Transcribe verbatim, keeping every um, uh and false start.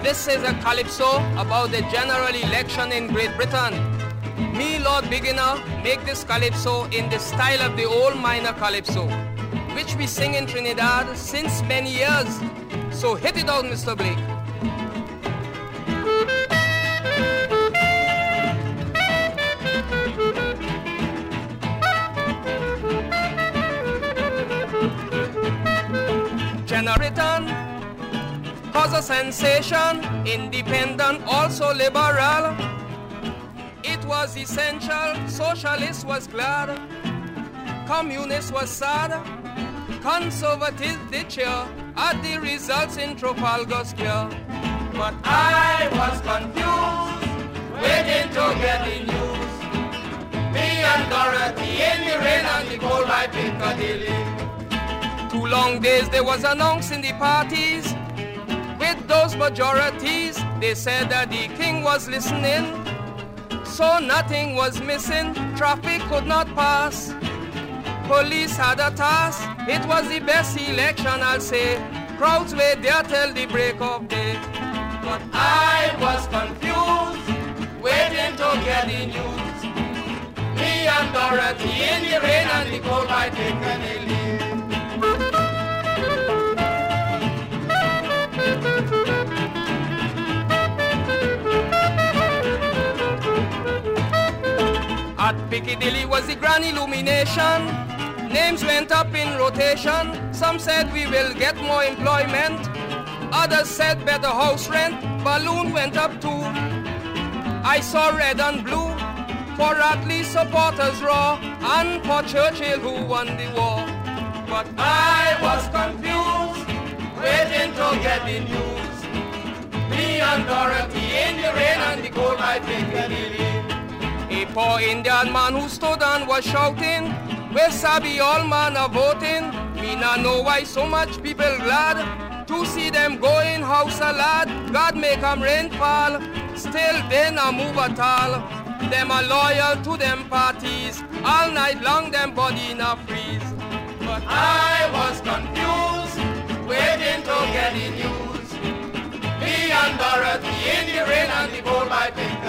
This is a calypso about the general election in Great Britain. Me, Lord Beginner, make this calypso in the style of the old minor calypso, which we sing in Trinidad since many years. So hit it out, Mister Blake. Britain cause a sensation, independent, also liberal. It was essential, socialist was glad, communist was sad, conservative did cheer at the results in Trafalgar Square. But I was confused, waiting to get the news. Me and Dorothy in the rain and the cold by Piccadilly. Two long days there was announced in the parties. With those majorities, they said that the king was listening. So nothing was missing, traffic could not pass. Police had a task, it was the best election, I'll say. Crowds were there till the break of day. But I was confused, waiting to get the news. Me and Dorothy in the rain and the cold by Piccadilly. At Piccadilly was the grand illumination. Names went up in rotation. Some said we will get more employment. Others said better house rent. Balloon went up too. I saw red and blue for Attlee supporters raw and for Churchill who won the war. But I was confused, waiting to get the news. Me and Dorothy in the rain and the cold by Piccadilly. A poor Indian man who stood and was shouting, "Where sabi all man are voting." Me not know why so much people glad to see them going house a lad. God make 'em rain fall, still they not move at all. Them are loyal to them parties, all night long them body not freeze. But I was confused, waiting to get the news. Me and Dorothy in the rain and the cold by Piccadilly.